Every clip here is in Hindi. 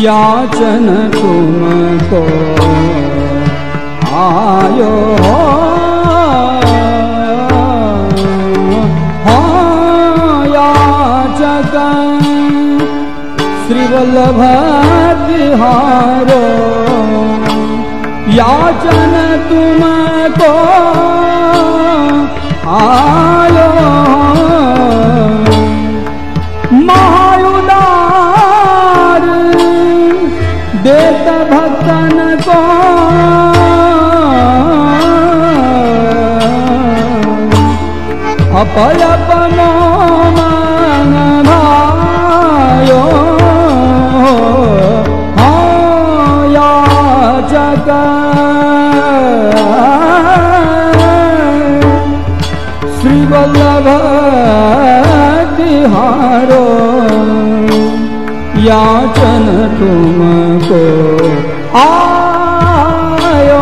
याचन तुमको आयो याचक श्री वल्लभ तिहारो याचन तुमको आयो महायुदार देत भक्तन को अपय अपनो मन भायो याचक श्री वल्लभ तिहारो याचन तुमको आयो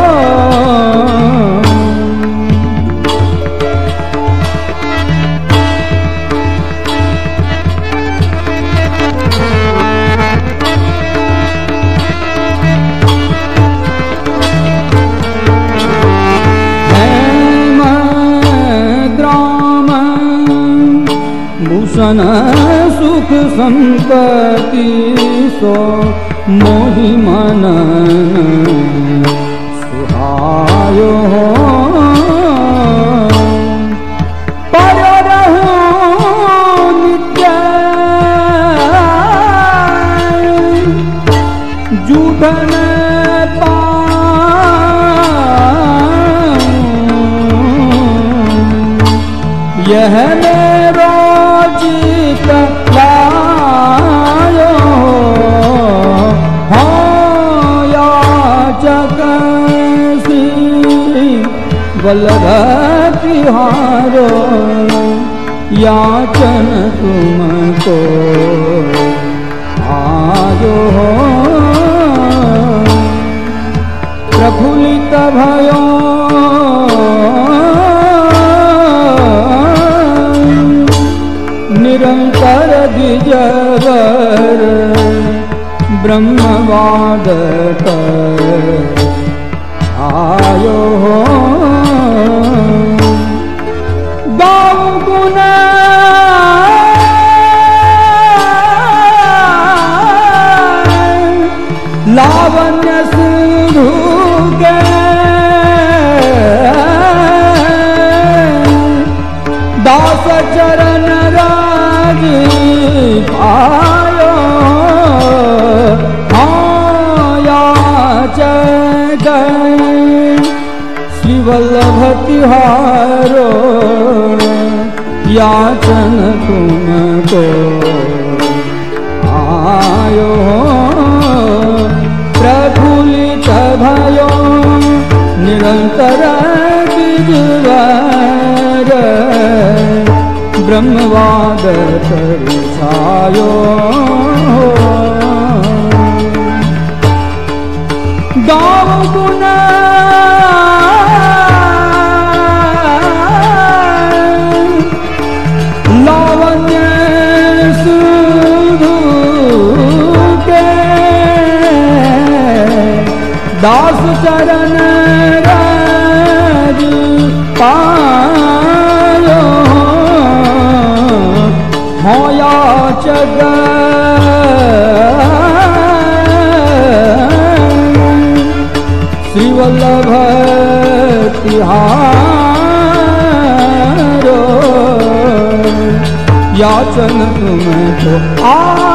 भूषण सुख संपत्ति सो मोहि मन सुहायो पर रहूं नित्य जूठन यह मेरो चित लायो हो याचक श्री वल्लभ तिहारो याचन तुमको आयो प्रफुल्लित भयो निरंतर द्विजवर ब्रह्मवाद आयो गाँव गुण लावण्य सिंधु के दास चरण आयो याचक श्री वल्लभ तिहारो याचन तुमको आयो प्रफुल्लित भयो निरंतर द्विजवर ब्रह्मवाद छायो गाँव गुण लावण्य सिंधु के दास चरण राज पायो हो याचक श्री वल्लभ तिहारो याचन तुमको